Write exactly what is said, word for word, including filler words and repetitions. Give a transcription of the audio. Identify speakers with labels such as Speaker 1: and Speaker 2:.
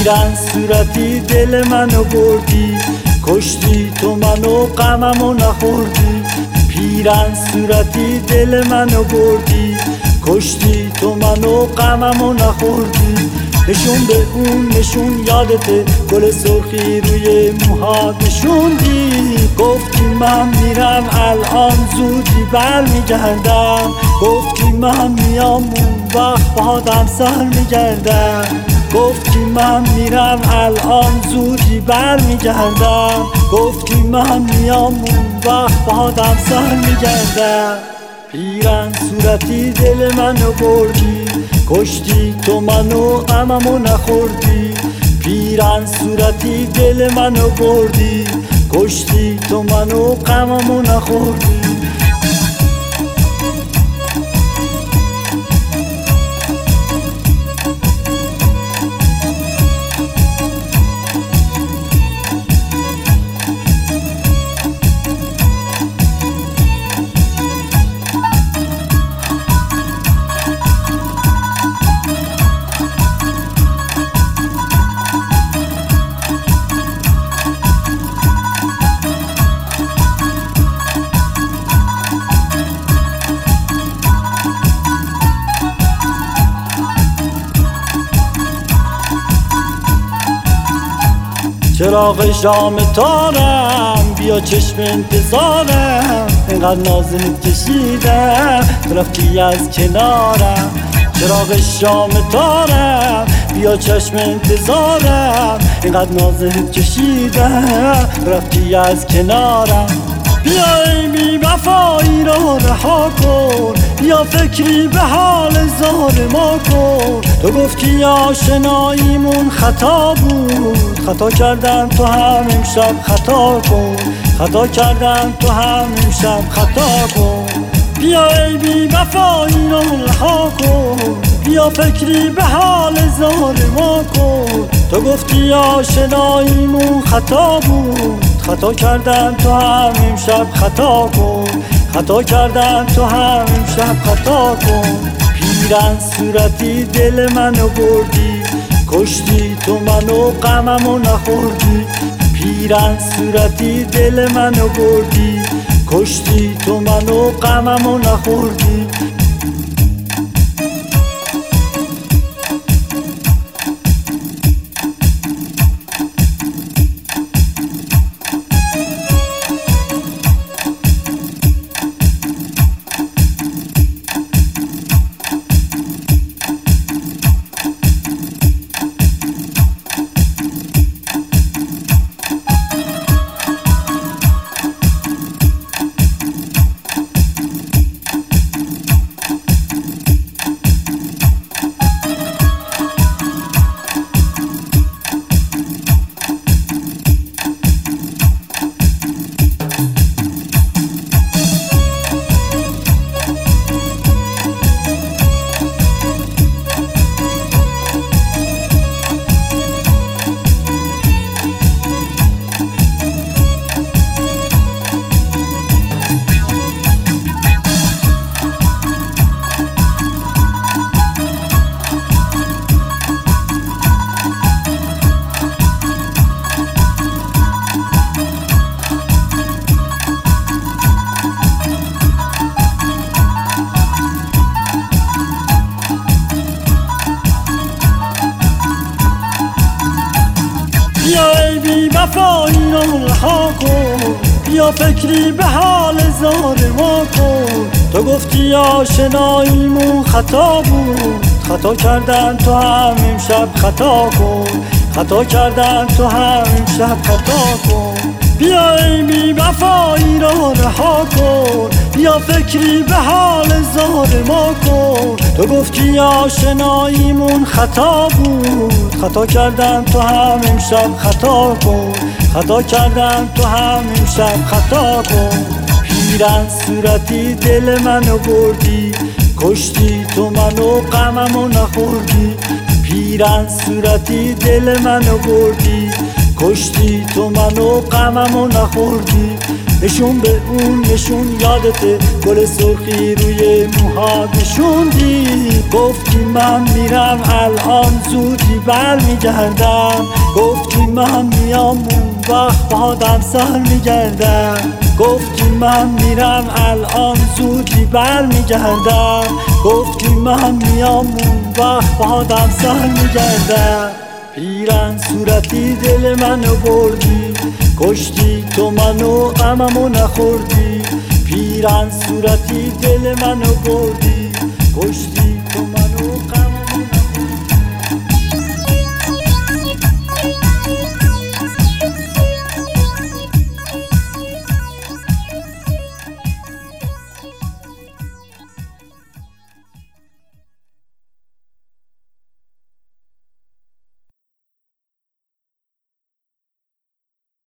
Speaker 1: پیرن صورتی دل منو بردی، کشتی تو منو غممو نخوردی. پیرن صورتی دل منو بردی، کشتی تو منو غممو نخوردی. نشون به اون نشون یادته، گل سرخی روی موهات نشوندی. گفتی من میرم الان زودی برمیگردم، گفتی من میام اون وقت باهات سر میگردم. گفتی من میرم الان زودی برمیگردم، گفتی من میام اون وقت باهات سر میگردم. پیرن صورتی دل منو بردی، کشتی تو منو غممو نخوردی. پیرن صورتی دل منو بردی، کشتی تو منو غممو نخوردی. چراغ شام تارم بیا چشم انتظارم، اینقدر نازنت کشیدم رفتی از کنارم. چراغ شام تارم بیا چشم انتظارم، اینقدر نازنت کشیدم رفتی از کنارم. بیا ای بی وفایی را رها کن، بیا فکری به حال زار ما کن. تو گفتی آشناییمون خطا بود، خطا کردم تو هم امشب خطا کن، خطا کردم تو هم امشب خطا کن. بیا ای بی وفایی را رها کن، بیا فکری به حال زار ما کن. تو گفتی آشناییمون خطا بود، خطا کردم تو هم امشب خطا کن، خطا کردم تو هم امشب خطا کن. پیرن صورتی دل منو بردی، کشتی تو منو غممو نخوردی. پیرن صورتی دل منو بردی، کشتی تو منو غممو نخوردی. وفایی را رها کن، بیا فکری به حال زار ما کن. تو گفتی آشناییمون خطا بود، خطا کردم تو هم امشب خطا کن، خطا کردم تو هم امشب خطا کن. بیا ای بی وفایی را رها کن، بیا فکری به حال زار ما کن. تو گفتی آشناییمون خطا بود، خطا کردم تو هم امشب خطا کن، خطا کردم تو هم امشب خطا کن. پیرن صورتی دل منو بردی، کشتی تو منو غممو نخوردی. پیرن صورتی دل منو بردی، کشتی تو منو غممو نخوردی. نشون به اون نشون یادته، گل سرخی روی موهات نشوندی. گفتی من میرم الان زودی بر میگردم، گفتی من میام اون وقت بادم سر میگردم. گفتی من میرم الان زودی بر میگردم، گفتی من میام اون وقت بادم سر میگردم. پیرن صورتی دل منو بردی، کشتی تو منو غممو نخوردی. پیرن صورتی دل منو بردی، کشتی